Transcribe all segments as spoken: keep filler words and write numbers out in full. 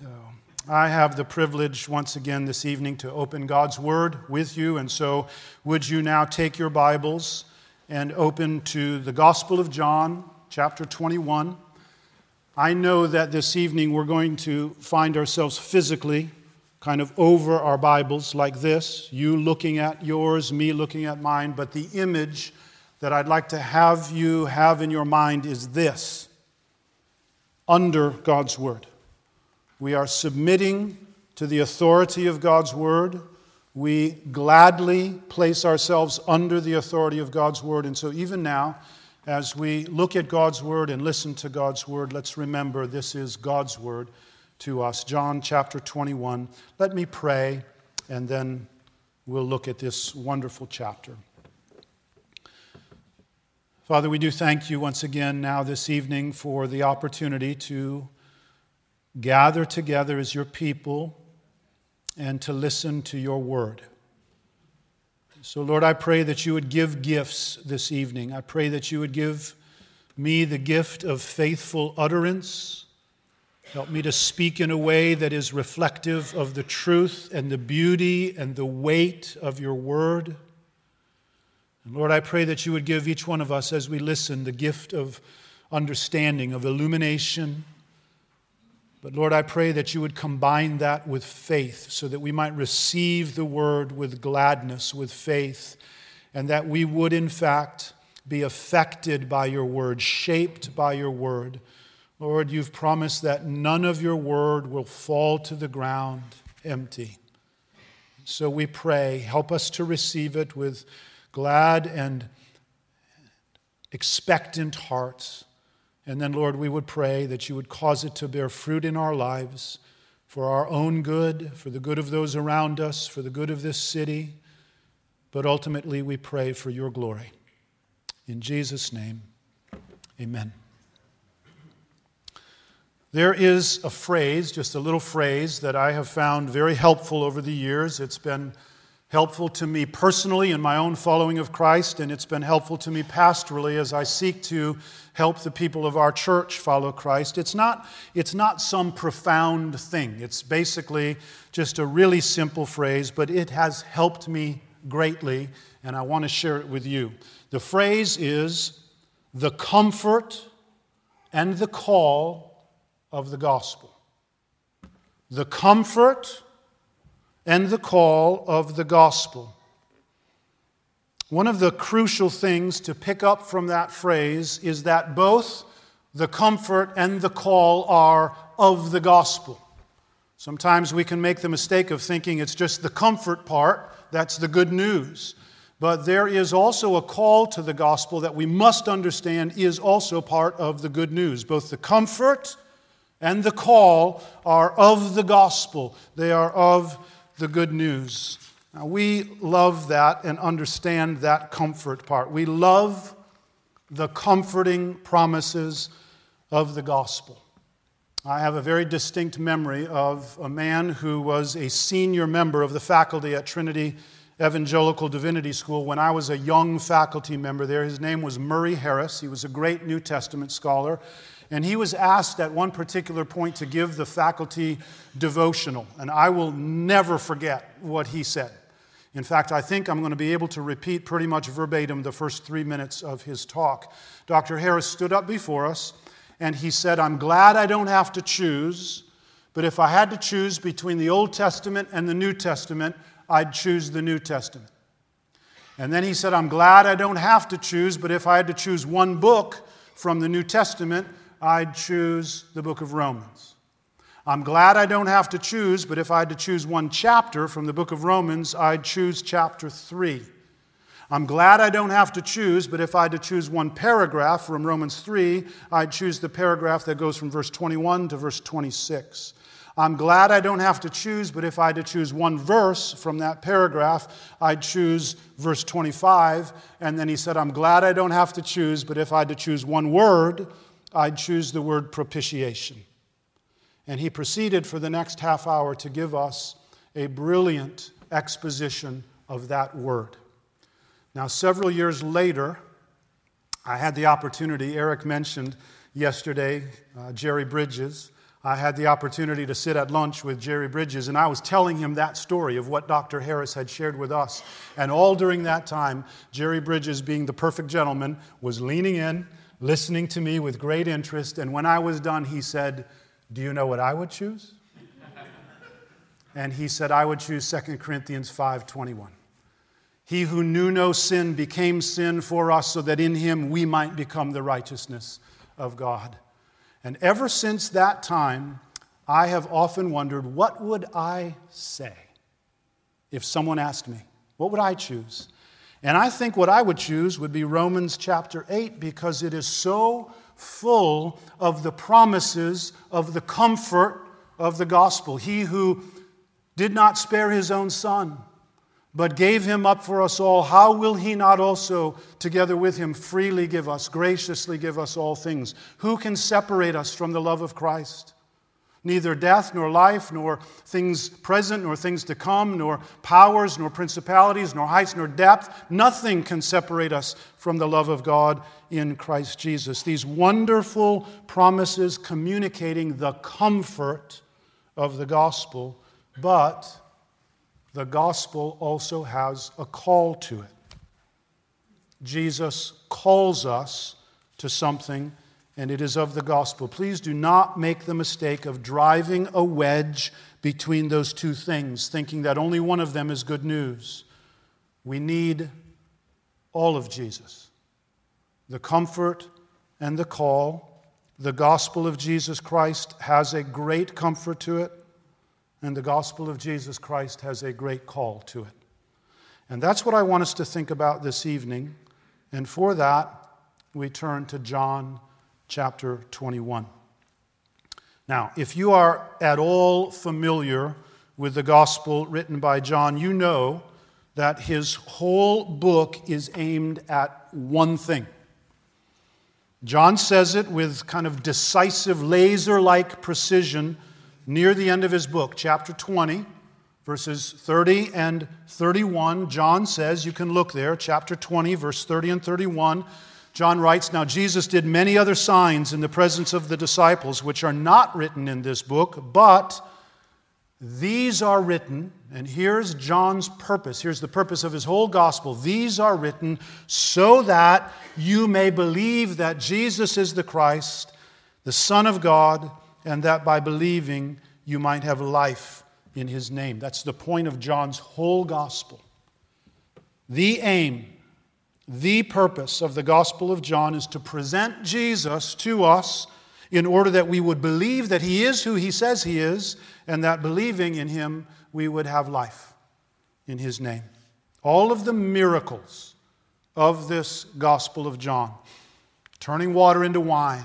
So, I have the privilege once again this evening to open God's Word with you, and so would you now take your Bibles and open to the Gospel of John, chapter twenty-one. I know that this evening we're going to find ourselves physically kind of over our Bibles like this, you looking at yours, me looking at mine, but the image that I'd like to have you have in your mind is this: under God's Word. We are submitting to the authority of God's Word. We gladly place ourselves under the authority of God's Word. And so even now, as we look at God's Word and listen to God's Word, let's remember this is God's Word to us. John chapter twenty-one. Let me pray, and then we'll look at this wonderful chapter. Father, we do thank you once again now this evening for the opportunity to gather together as your people and to listen to your word. So, Lord, I pray that you would give gifts this evening. I pray that you would give me the gift of faithful utterance. Help me to speak in a way that is reflective of the truth and the beauty and the weight of your word. And Lord, I pray that you would give each one of us, as we listen, the gift of understanding, of illumination. But Lord, I pray that you would combine that with faith so that we might receive the word with gladness, with faith, and that we would in fact be affected by your word, shaped by your word. Lord, you've promised that none of your word will fall to the ground empty. So we pray, help us to receive it with glad and expectant hearts. And then, Lord, we would pray that you would cause it to bear fruit in our lives for our own good, for the good of those around us, for the good of this city. But ultimately, we pray for your glory. In Jesus' name, amen. There is a phrase, just a little phrase, that I have found very helpful over the years. It's been helpful to me personally in my own following of Christ, and it's been helpful to me pastorally as I seek to help the people of our church follow Christ. It's not, it's not some profound thing. It's basically just a really simple phrase, but it has helped me greatly, and I want to share it with you. The phrase is the comfort and the call of the gospel. The comfort and the call of the gospel. One of the crucial things to pick up from that phrase is that both the comfort and the call are of the gospel. Sometimes we can make the mistake of thinking it's just the comfort part, that's the good news. But there is also a call to the gospel that we must understand is also part of the good news. Both the comfort and the call are of the gospel. They are of the good news. Now, we love that and understand that comfort part. We love the comforting promises of the gospel. I have a very distinct memory of a man who was a senior member of the faculty at Trinity Evangelical Divinity School when I was a young faculty member there. His name was Murray Harris. He was a great New Testament scholar. And he was asked at one particular point to give the faculty devotional. And I will never forget what he said. In fact, I think I'm going to be able to repeat pretty much verbatim the first three minutes of his talk. Doctor Harris stood up before us and he said, "I'm glad I don't have to choose, but if I had to choose between the Old Testament and the New Testament, I'd choose the New Testament." And then he said, "I'm glad I don't have to choose, but if I had to choose one book from the New Testament, I'd choose the book of Romans. I'm glad I don't have to choose, but if I had to choose one chapter from the book of Romans, I'd choose chapter three. I'm glad I don't have to choose, but if I had to choose one paragraph from Romans three, I'd choose the paragraph that goes from verse twenty-one to verse twenty-six. I'm glad I don't have to choose, but if I had to choose one verse from that paragraph, I'd choose verse twenty-five. And then he said, I'm glad I don't have to choose, but if I had to choose one word, I'd choose the word propitiation." And he proceeded for the next half hour to give us a brilliant exposition of that word. Now, several years later, I had the opportunity, Eric mentioned yesterday, uh, Jerry Bridges. I had the opportunity to sit at lunch with Jerry Bridges, and I was telling him that story of what Doctor Harris had shared with us. And all during that time, Jerry Bridges, being the perfect gentleman, was leaning in, listening to me with great interest. And when I was done, he said, "Do you know what I would choose?" And he said, "I would choose Second Corinthians five twenty-one. He who knew no sin became sin for us so that in him we might become the righteousness of God." And ever since that time, I have often wondered, what would I say if someone asked me? What would I choose? And I think what I would choose would be Romans chapter eight, because it is so full of the promises of the comfort of the gospel. He who did not spare his own son, but gave him up for us all, how will he not also, together with him, freely give us, graciously give us all things? Who can separate us from the love of Christ? Neither death, nor life, nor things present, nor things to come, nor powers, nor principalities, nor heights, nor depth. Nothing can separate us from the love of God in Christ Jesus. These wonderful promises communicating the comfort of the gospel, but the gospel also has a call to it. Jesus calls us to something, and it is of the gospel. Please do not make the mistake of driving a wedge between those two things, thinking that only one of them is good news. We need all of Jesus. The comfort and the call. The gospel of Jesus Christ has a great comfort to it. And the gospel of Jesus Christ has a great call to it. And that's what I want us to think about this evening. And for that, we turn to John chapter twenty-one. Now, if you are at all familiar with the gospel written by John, you know that his whole book is aimed at one thing. John says it with kind of decisive, laser-like precision near the end of his book, chapter twenty, verses thirty and thirty-one. John says, you can look there, chapter twenty, verse thirty and thirty-one. John writes, "Now Jesus did many other signs in the presence of the disciples, which are not written in this book, but these are written," and here's John's purpose. Here's the purpose of his whole gospel. "These are written so that you may believe that Jesus is the Christ, the Son of God, and that by believing you might have life in his name." That's the point of John's whole gospel. The aim, the purpose of the gospel of John is to present Jesus to us in order that we would believe that he is who he says he is, and that believing in him we would have life in his name. All of the miracles of this gospel of John, turning water into wine,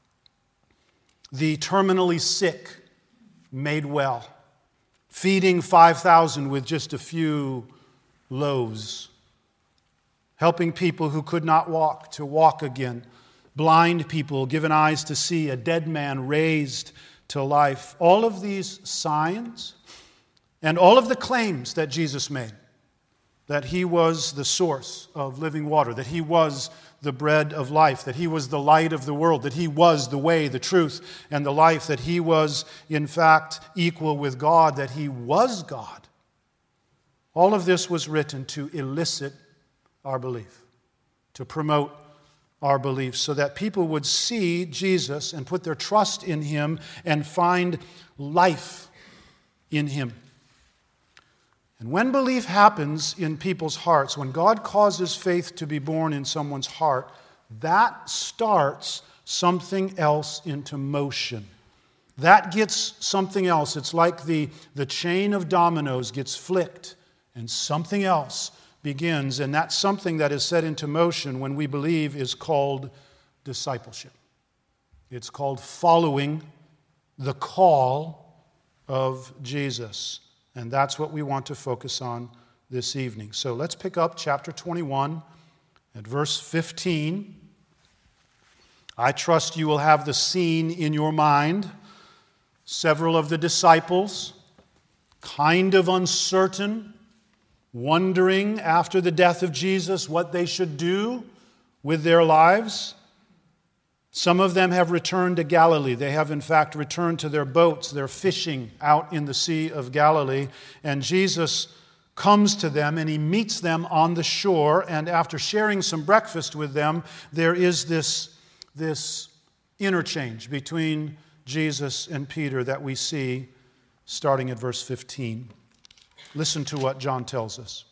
the terminally sick made well, feeding five thousand with just a few loaves, helping people who could not walk to walk again, blind people given eyes to see, a dead man raised to life. All of these signs and all of the claims that Jesus made, that he was the source of living water, that he was the bread of life, that he was the light of the world, that he was the way, the truth, and the life, that he was, in fact, equal with God, that he was God. All of this was written to elicit our belief, to promote our belief, so that people would see Jesus and put their trust in him and find life in him. And when belief happens in people's hearts, when God causes faith to be born in someone's heart, that starts something else into motion. That gets something else. It's like the, the chain of dominoes gets flicked and something else begins. And that something that is set into motion when we believe is called discipleship. It's called following the call of Jesus. And that's what we want to focus on this evening. So let's pick up chapter twenty-one at verse fifteen. I trust you will have the scene in your mind. Several of the disciples, kind of uncertain, wondering after the death of Jesus what they should do with their lives. Some of them have returned to Galilee. They have, in fact, returned to their boats. They're fishing out in the Sea of Galilee. And Jesus comes to them and he meets them on the shore. And after sharing some breakfast with them, there is this, this interchange between Jesus and Peter that we see starting at verse fifteen. Listen to what John tells us.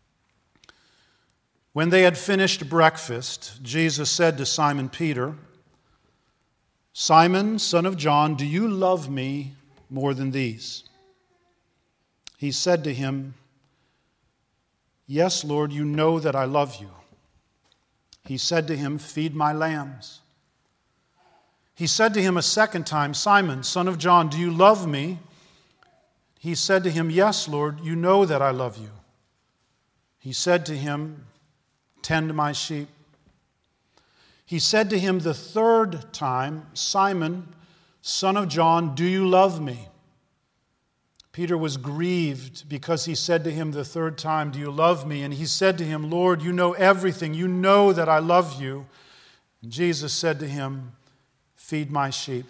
When they had finished breakfast, Jesus said to Simon Peter, "Simon, son of John, do you love me more than these?" He said to him, "Yes, Lord, you know that I love you." He said to him, "Feed my lambs." He said to him a second time, "Simon, son of John, do you love me?" He said to him, "Yes, Lord, you know that I love you." He said to him, "Tend my sheep." He said to him the third time, "Simon, son of John, do you love me?" Peter was grieved because he said to him the third time, "Do you love me?" And he said to him, "Lord, you know everything. You know that I love you." And Jesus said to him, "Feed my sheep.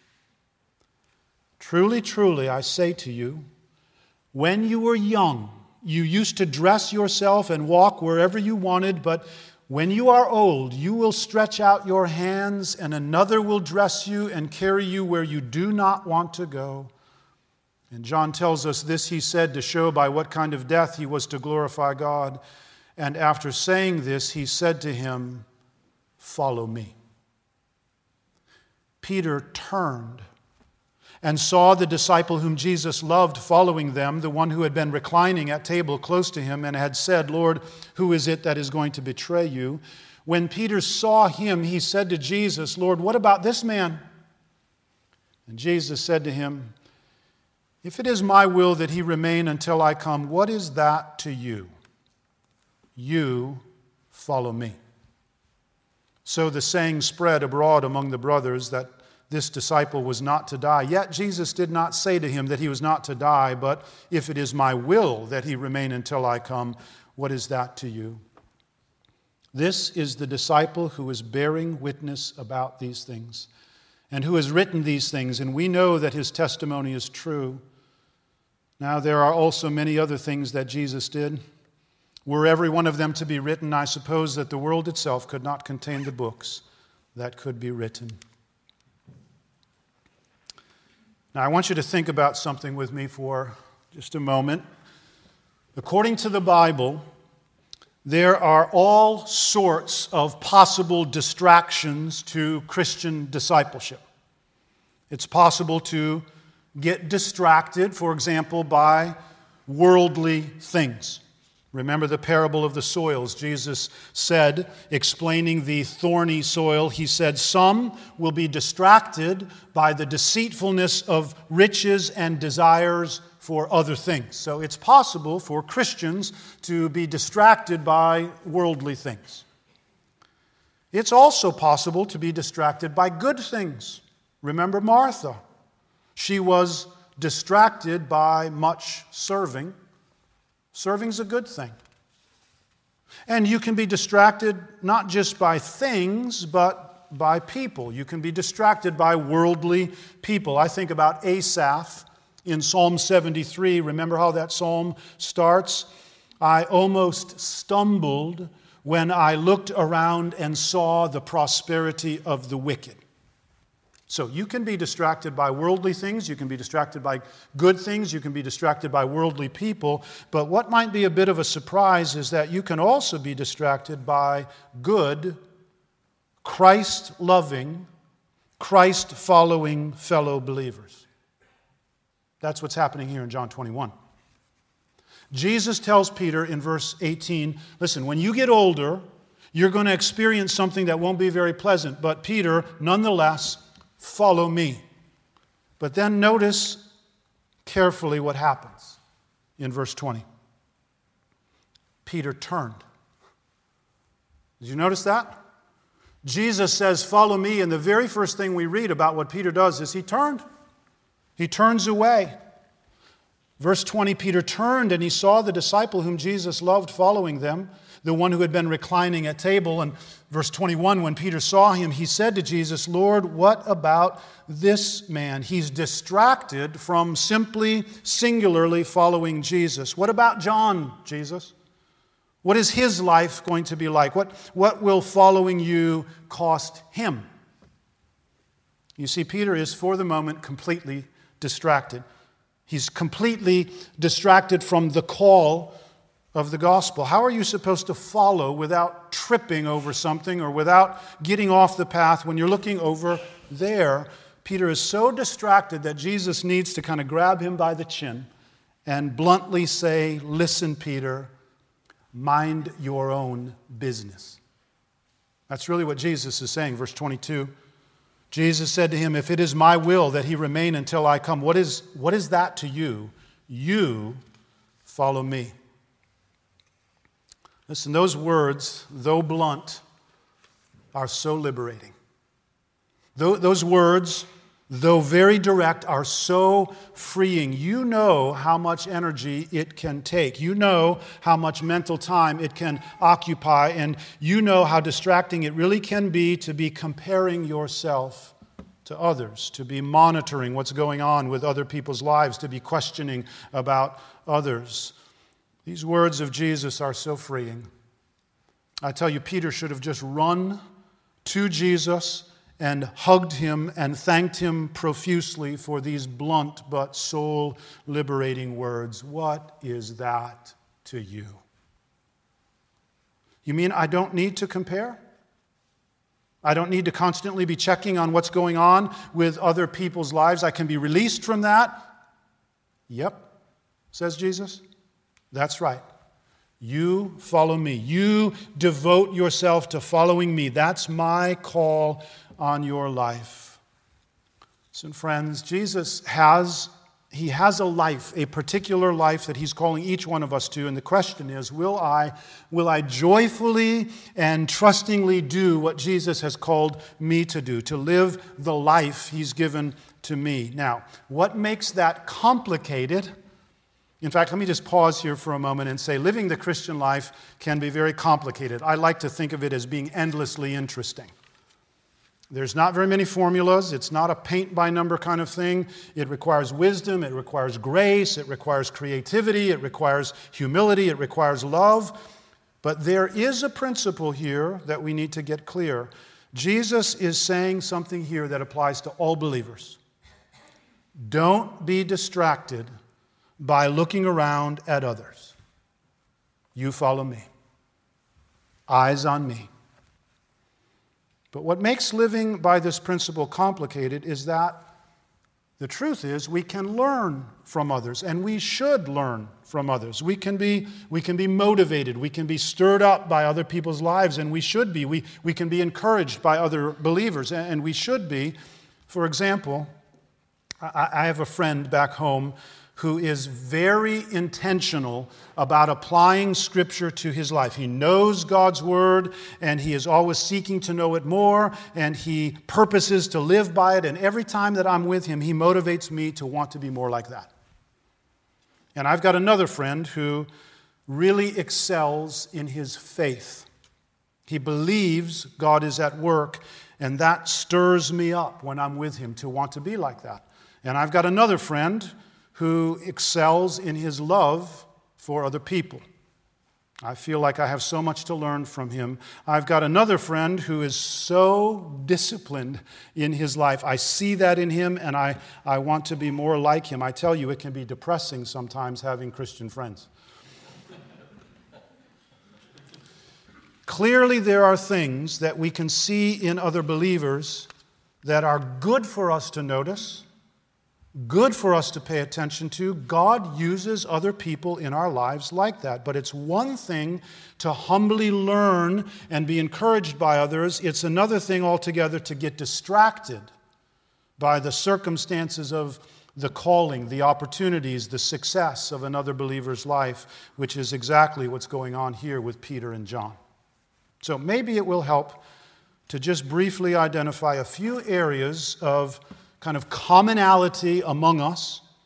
Truly, truly, I say to you, when you were young, you used to dress yourself and walk wherever you wanted, but when you are old, you will stretch out your hands, and another will dress you and carry you where you do not want to go." And John tells us this he said to show by what kind of death he was to glorify God. And after saying this, he said to him, "Follow me." Peter turned and saw the disciple whom Jesus loved following them, the one who had been reclining at table close to him and had said, "Lord, who is it that is going to betray you?" When Peter saw him, he said to Jesus, "Lord, what about this man?" And Jesus said to him, "If it is my will that he remain until I come, what is that to you? You follow me." So the saying spread abroad among the brothers that this disciple was not to die. Yet Jesus did not say to him that he was not to die, but if it is my will that he remain until I come, what is that to you? This is the disciple who is bearing witness about these things and who has written these things, and we know that his testimony is true. Now there are also many other things that Jesus did. Were every one of them to be written, I suppose that the world itself could not contain the books that could be written. Now, I want you to think about something with me for just a moment. According to the Bible, there are all sorts of possible distractions to Christian discipleship. It's possible to get distracted, for example, by worldly things. Remember the parable of the soils. Jesus said, explaining the thorny soil, he said, "Some will be distracted by the deceitfulness of riches and desires for other things." So it's possible for Christians to be distracted by worldly things. It's also possible to be distracted by good things. Remember Martha. She was distracted by much serving. Serving's a good thing. And you can be distracted not just by things, but by people. You can be distracted by worldly people. I think about Asaph in Psalm seventy-three. Remember how that psalm starts? "I almost stumbled when I looked around and saw the prosperity of the wicked." So you can be distracted by worldly things, you can be distracted by good things, you can be distracted by worldly people, but what might be a bit of a surprise is that you can also be distracted by good, Christ-loving, Christ-following fellow believers. That's what's happening here in John twenty-one. Jesus tells Peter in verse eighteen, listen, when you get older, you're going to experience something that won't be very pleasant, but Peter, nonetheless, follow me. But then notice carefully what happens in verse twenty. Peter turned. Did you notice that? Jesus says, "Follow me," and the very first thing we read about what Peter does is he turned. He turns away. Verse twenty, Peter turned and he saw the disciple whom Jesus loved following them. the one who had been reclining at table. And verse twenty-one, when Peter saw him, he said to Jesus, "Lord, what about this man?" He's distracted from simply, singularly following Jesus. What about John, Jesus? What is his life going to be like? What, what will following you cost him? You see, Peter is, for the moment, completely distracted. He's completely distracted from the call of the gospel. How are you supposed to follow without tripping over something or without getting off the path when you're looking over there? Peter is so distracted that Jesus needs to kind of grab him by the chin and bluntly say, "Listen, Peter, mind your own business." That's really what Jesus is saying. Verse twenty-two. Jesus said to him, "If it is my will that he remain until I come, what is, what is that to you? You follow me." Listen, those words, though blunt, are so liberating. Those words, though very direct, are so freeing. You know how much energy it can take. You know how much mental time it can occupy, and you know how distracting it really can be to be comparing yourself to others, to be monitoring what's going on with other people's lives, to be questioning about others. These words of Jesus are so freeing. I tell you, Peter should have just run to Jesus and hugged him and thanked him profusely for these blunt but soul-liberating words. What is that to you? You mean I don't need to compare? I don't need to constantly be checking on what's going on with other people's lives. I can be released from that? Yep, says Jesus. That's right. You follow me. You devote yourself to following me. That's my call on your life. So, friends, Jesus has, he has a life, a particular life that he's calling each one of us to. And the question is, will I, will I joyfully and trustingly do what Jesus has called me to do, to live the life he's given to me? Now, what makes that complicated? In fact, let me just pause here for a moment and say living the Christian life can be very complicated. I like to think of it as being endlessly interesting. There's not very many formulas. It's not a paint-by-number kind of thing. It requires wisdom. It requires grace. It requires creativity. It requires humility. It requires love. But there is a principle here that we need to get clear. Jesus is saying something here that applies to all believers. Don't be distracted by looking around at others. You follow me. Eyes on me. But what makes living by this principle complicated is that the truth is we can learn from others, and we should learn from others. We can be, we can be motivated. We can be stirred up by other people's lives, and we should be. We, we can be encouraged by other believers, and we should be. For example, I, I have a friend back home who is very intentional about applying Scripture to his life. He knows God's Word, and he is always seeking to know it more, and he purposes to live by it, and every time that I'm with him, he motivates me to want to be more like that. And I've got another friend who really excels in his faith. He believes God is at work, and that stirs me up when I'm with him to want to be like that. And I've got another friend who excels in his love for other people. I feel like I have so much to learn from him. I've got another friend who is so disciplined in his life. I see that in him, and I, I want to be more like him. I tell you, it can be depressing sometimes having Christian friends. Clearly, there are things that we can see in other believers that are good for us to notice, good for us to pay attention to. God uses other people in our lives like that. But it's one thing to humbly learn and be encouraged by others. It's another thing altogether to get distracted by the circumstances of the calling, the opportunities, the success of another believer's life, which is exactly what's going on here with Peter and John. So maybe it will help to just briefly identify a few areas of kind of commonality among us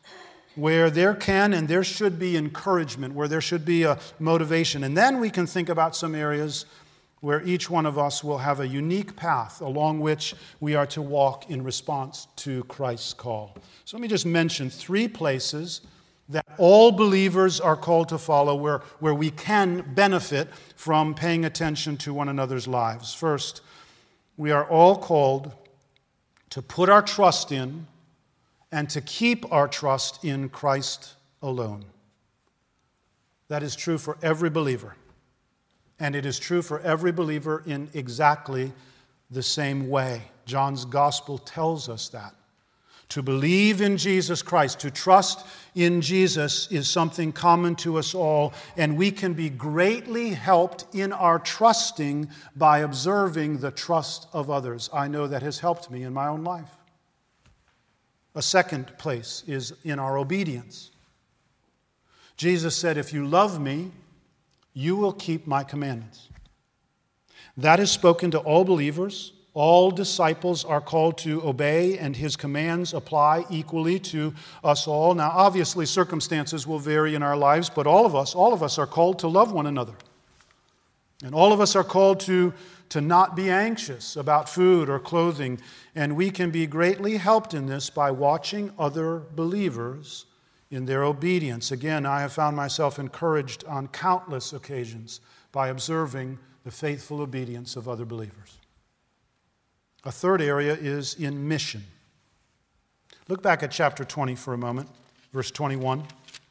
where there can and there should be encouragement, where there should be a motivation. And then we can think about some areas where each one of us will have a unique path along which we are to walk in response to Christ's call. So let me just mention three places that all believers are called to follow, where, where we can benefit from paying attention to one another's lives. First, we are all called to put our trust in and to keep our trust in Christ alone. That is true for every believer. And it is true for every believer in exactly the same way. John's gospel tells us that. To believe in Jesus Christ, to trust in Jesus is something common to us all, and we can be greatly helped in our trusting by observing the trust of others. I know that has helped me in my own life. A second place is in our obedience. Jesus said, "If you love me, you will keep my commandments." That is spoken to all believers. All disciples are called to obey, and his commands apply equally to us all. Now, obviously, circumstances will vary in our lives, but all of us, all of us are called to love one another. And all of us are called to, to not be anxious about food or clothing. And we can be greatly helped in this by watching other believers in their obedience. Again, I have found myself encouraged on countless occasions by observing the faithful obedience of other believers. A third area is in mission. Look back at chapter twenty for a moment, verse twenty-one.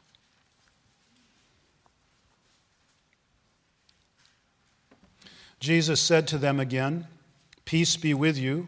Jesus said to them again, "Peace be with you.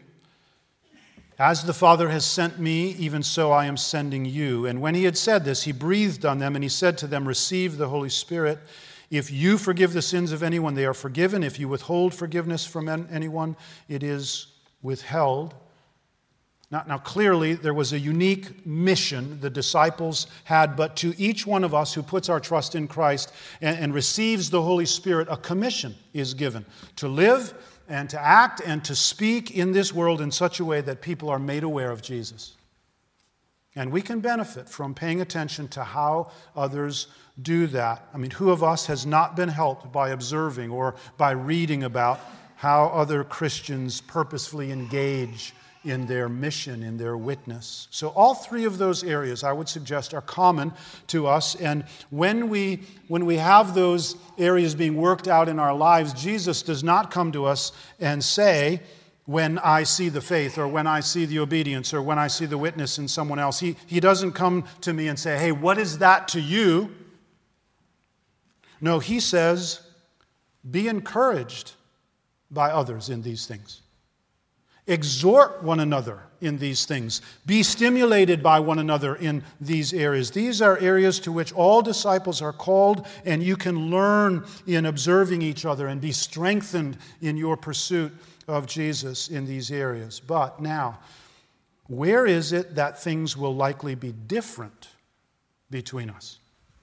As the Father has sent me, even so I am sending you." And when he had said this, he breathed on them and he said to them, "Receive the Holy Spirit. If you forgive the sins of anyone, they are forgiven. If you withhold forgiveness from anyone, it is withheld." Now, now, clearly, there was a unique mission the disciples had, but to each one of us who puts our trust in Christ and, and receives the Holy Spirit, a commission is given to live and to act and to speak in this world in such a way that people are made aware of Jesus. And we can benefit from paying attention to how others do that. I mean, who of us has not been helped by observing or by reading about how other Christians purposefully engage in their mission, in their witness? So all three of those areas, I would suggest, are common to us. And when we, when we have those areas being worked out in our lives, Jesus does not come to us and say, "When I see the faith," or "when I see the obedience," or "when I see the witness in someone else." He, he doesn't come to me and say, "Hey, what is that to you?" No, he says, be encouraged by others in these things. Exhort one another in these things. Be stimulated by one another in these areas. These are areas to which all disciples are called, and you can learn in observing each other and be strengthened in your pursuit of Jesus in these areas. But now, where is it that things will likely be different between us?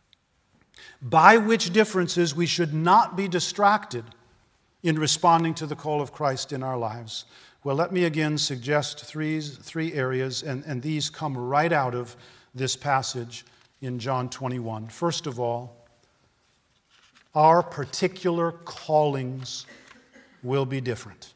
By which differences we should not be distracted in responding to the call of Christ in our lives? Well, let me again suggest three, three areas, and, and these come right out of this passage in John twenty-one. First of all, our particular callings will be different.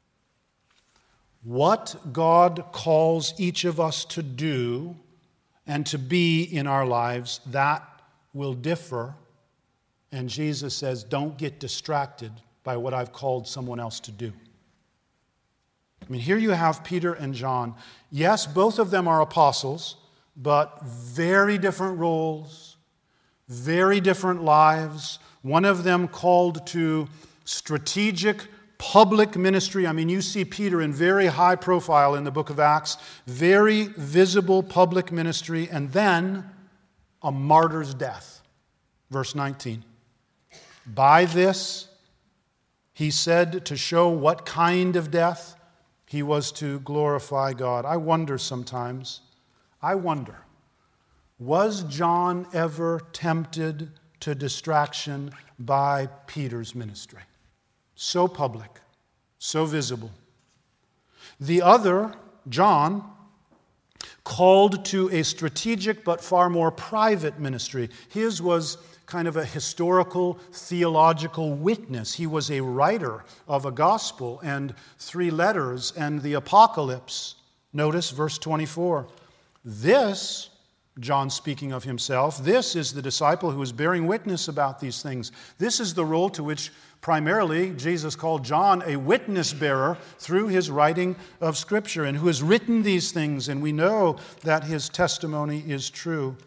What God calls each of us to do and to be in our lives, that will differ. And Jesus says, don't get distracted by what I've called someone else to do. I mean, here you have Peter and John. Yes, both of them are apostles, but very different roles, very different lives. One of them called to strategic public ministry. I mean, you see Peter in very high profile in the book of Acts, very visible public ministry, and then a martyr's death. Verse nineteen. By this, he said, to show what kind of death he was to glorify God. I wonder sometimes, I wonder, was John ever tempted to distraction by Peter's ministry? So public, so visible. The other, John, called to a strategic but far more private ministry. His was kind of a historical, theological witness. He was a writer of a gospel and three letters and the apocalypse. Notice verse twenty-four. This, John speaking of himself, this is the disciple who is bearing witness about these things. This is the role to which primarily Jesus called John a witness bearer through his writing of Scripture, and who has written these things, and we know that his testimony is true.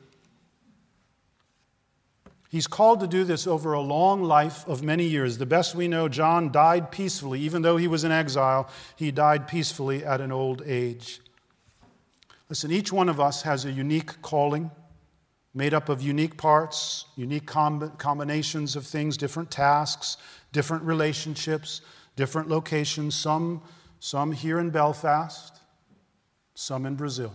He's called to do this over a long life of many years. The best we know, John died peacefully. Even though he was in exile, he died peacefully at an old age. Listen, each one of us has a unique calling, made up of unique parts, unique comb- combinations of things, different tasks, different relationships, different locations, some, some here in Belfast, some in Brazil.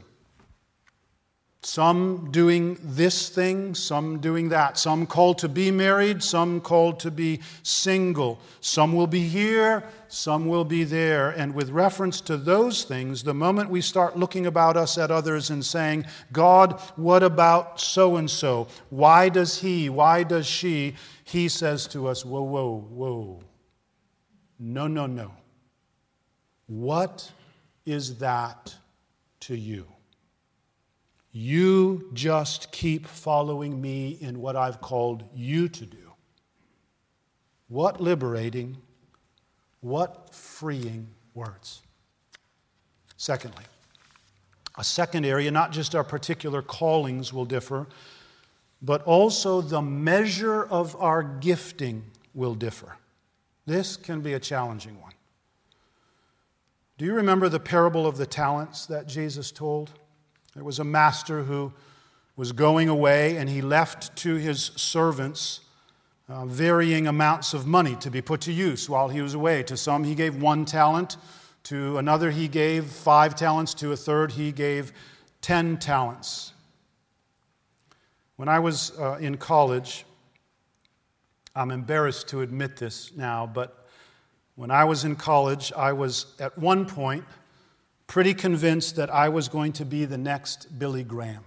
Some doing this thing, some doing that. Some called to be married, some called to be single. Some will be here, some will be there. And with reference to those things, the moment we start looking about us at others and saying, God, what about so-and-so? Why does he? Why does she? He says to us, whoa, whoa, whoa. No, no, no. What is that to you? You just keep following me in what I've called you to do. What liberating, what freeing words. Secondly, a second area, not just our particular callings will differ, but also the measure of our gifting will differ. This can be a challenging one. Do you remember the parable of the talents that Jesus told? There was a master who was going away, and he left to his servants uh, varying amounts of money to be put to use while he was away. To some he gave one talent, to another he gave five talents, to a third he gave ten talents. When I was uh, in college, I'm embarrassed to admit this now, but when I was in college, I was at one point pretty convinced that I was going to be the next Billy Graham.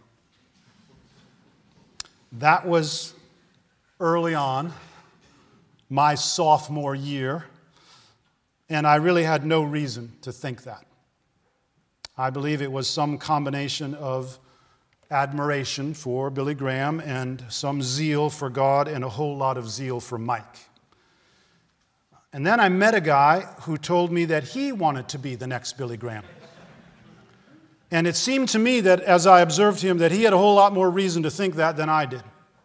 That was early on, my sophomore year, and I really had no reason to think that. I believe it was some combination of admiration for Billy Graham and some zeal for God and a whole lot of zeal for Mike. And then I met a guy who told me that he wanted to be the next Billy Graham. And it seemed to me that as I observed him, that he had a whole lot more reason to think that than I did.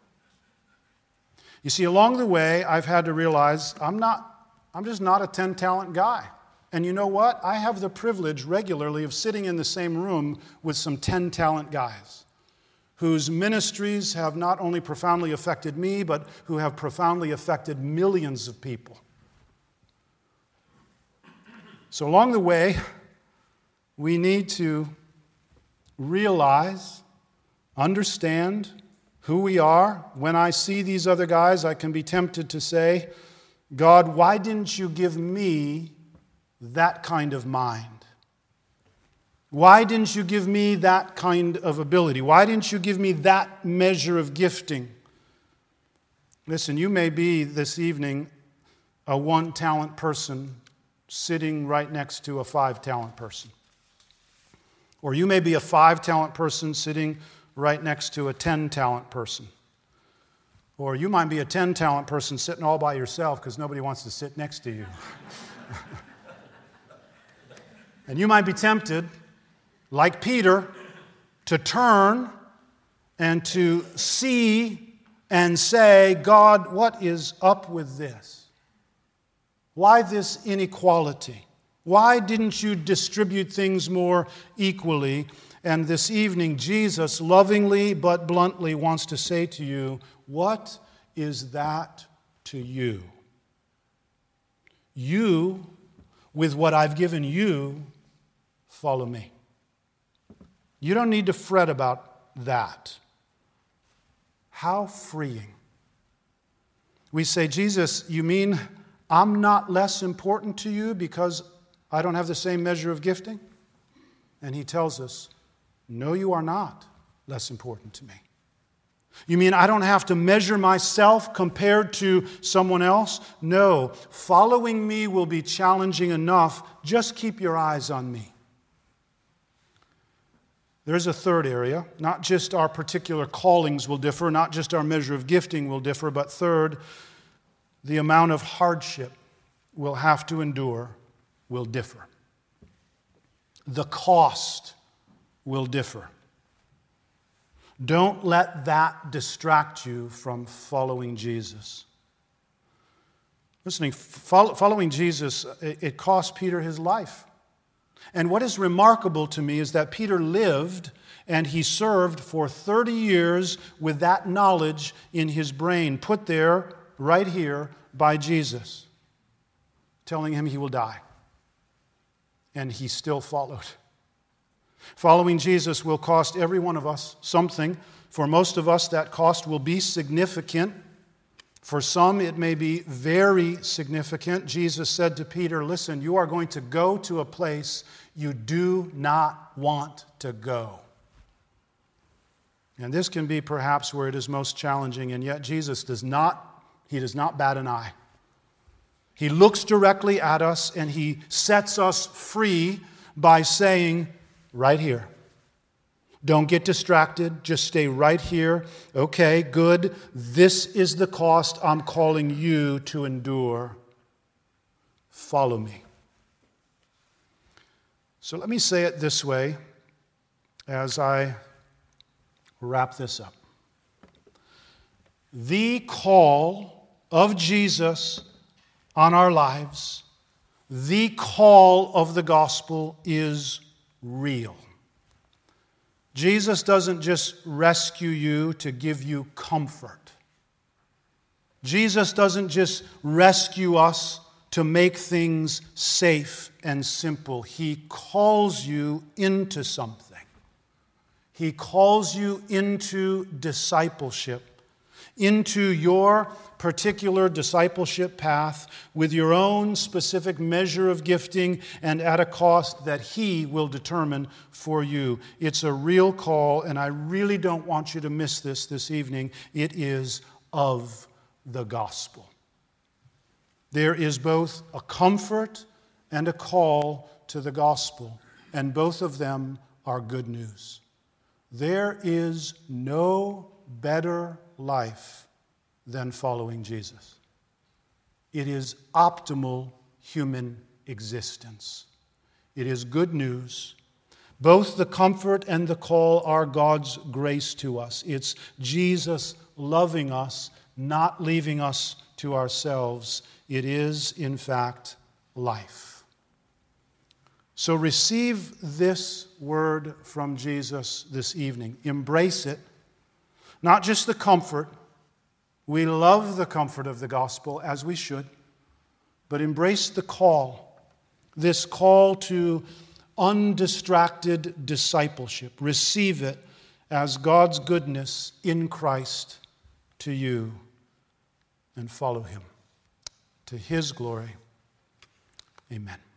You see, along the way, I've had to realize I'm not, I'm just not a ten-talent guy. And you know what? I have the privilege regularly of sitting in the same room with some ten-talent guys whose ministries have not only profoundly affected me, but who have profoundly affected millions of people. So along the way, we need to realize, understand who we are. When I see these other guys, I can be tempted to say, God, why didn't you give me that kind of mind? Why didn't you give me that kind of ability? Why didn't you give me that measure of gifting? Listen, you may be this evening a one-talent person sitting right next to a five-talent person. Or you may be a five-talent person sitting right next to a ten-talent person. Or you might be a ten-talent person sitting all by yourself because nobody wants to sit next to you. And you might be tempted, like Peter, to turn and to see and say, God, what is up with this? Why this inequality? Why didn't you distribute things more equally? And this evening, Jesus lovingly but bluntly wants to say to you, what is that to you? You, with what I've given you, follow me. You don't need to fret about that. How freeing. We say, Jesus, you mean I'm not less important to you because I don't have the same measure of gifting? And he tells us, No, you are not less important to me. You mean I don't have to measure myself compared to someone else? No, following me will be challenging enough. Just keep your eyes on me. There's a third area. Not just our particular callings will differ, not just our measure of gifting will differ, but third, the amount of hardship we'll have to endure will differ. The cost will differ. Don't let that distract you from following Jesus. Listening, following Jesus, it cost Peter his life. And what is remarkable to me is that Peter lived and he served for thirty years with that knowledge in his brain, put there, right here, by Jesus, telling him he will die. And he still followed. Following Jesus will cost every one of us something. For most of us, that cost will be significant. For some, it may be very significant. Jesus said to Peter, listen, you are going to go to a place you do not want to go. And this can be perhaps where it is most challenging, and yet Jesus does not, he does not bat an eye. He looks directly at us and he sets us free by saying, right here. Don't get distracted. Just stay right here. Okay, good. This is the cost I'm calling you to endure. Follow me. So let me say it this way as I wrap this up. The call of Jesus on our lives, the call of the gospel is real. Jesus doesn't just rescue you to give you comfort. Jesus doesn't just rescue us to make things safe and simple. He calls you into something. He calls you into discipleship, into your particular discipleship path with your own specific measure of gifting and at a cost that He will determine for you. It's a real call, and I really don't want you to miss this this evening. It is of the gospel. There is both a comfort and a call to the gospel, and both of them are good news. There is no better life than following Jesus. It is optimal human existence. It is good news. Both the comfort and the call are God's grace to us. It's Jesus loving us, not leaving us to ourselves. It is, in fact, life. So receive this word from Jesus this evening. Embrace it. Not just the comfort. We love the comfort of the gospel, as we should, but embrace the call, this call to undistracted discipleship. Receive it as God's goodness in Christ to you, and follow Him. To His glory, amen.